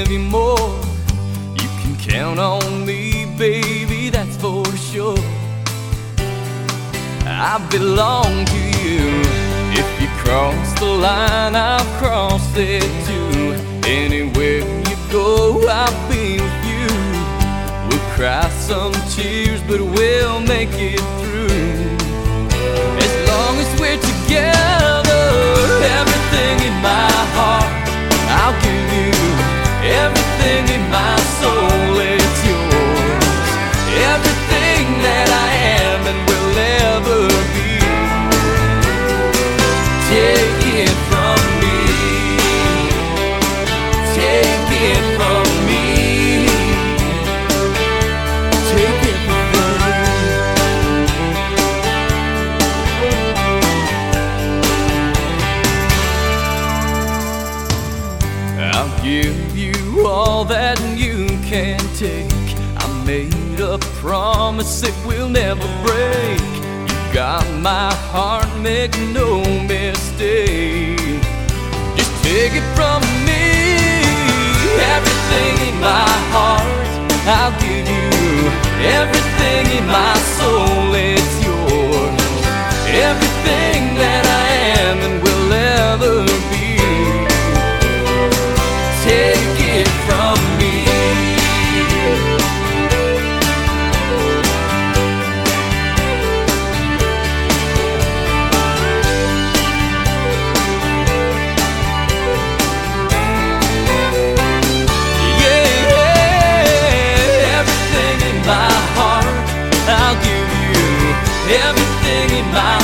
maybe more. You can count on me, baby, that's for sure. I belong to you. If you cross the line, I'll cross it too. Anywhere you go, I'll be with you. We'll cry some tears, but we'll make it through. As long as we're together, everything in my heart I'll give you. Everything in my soul, it's yours. Everything that I am and will ever be. Take it from me. Take it from me. Take it from me. I'll give you all that you can take. I made a promise that we'll never break. You got my heart, make no mistake. Just take it from me. Everything in my heart I'll give you. Everything in my soul, it's yours. Everything that I am and will ever be. Take it from me. Everything in my